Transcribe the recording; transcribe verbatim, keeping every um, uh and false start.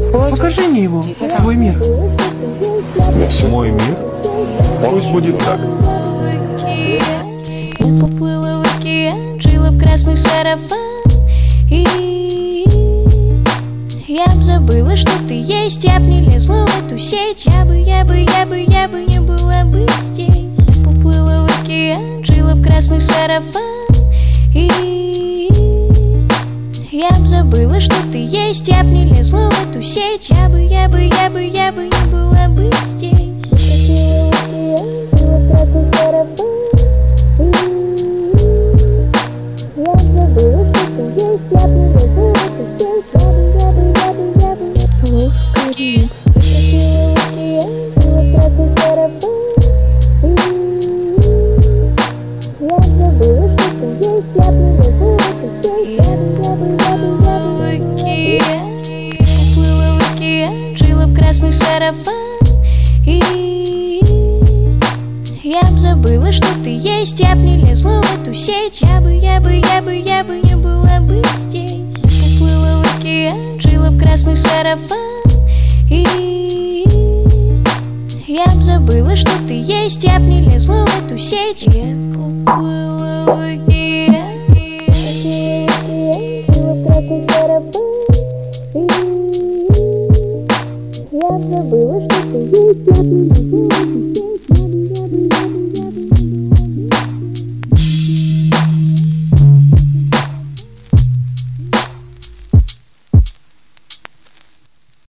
Покажи мне его, свой мир. Мой мир? Пусть будет так. Я поплыла в океан, жила в красный сарафан, и я б забыла, что ты есть. Я б не лезла в эту сеть. Я бы, я бы, я бы, я бы не была бы здесь. Я поплыла в океан, жила в красный сарафан, и я б забыла, что ты есть. Я б не лезла в эту сеть. Я бы, я бы, я бы, я бы не была бы здесь. Сарафан, и я б забыла, что ты есть. Я б не лезла в эту сеть. Я бы, я бы, я бы, я бы не была бы здесь. Я поплыла в океан, жила в красный сарафан, и я б забыла, что ты есть. Я б не лезла в эту сеть. Я поплыла в океан.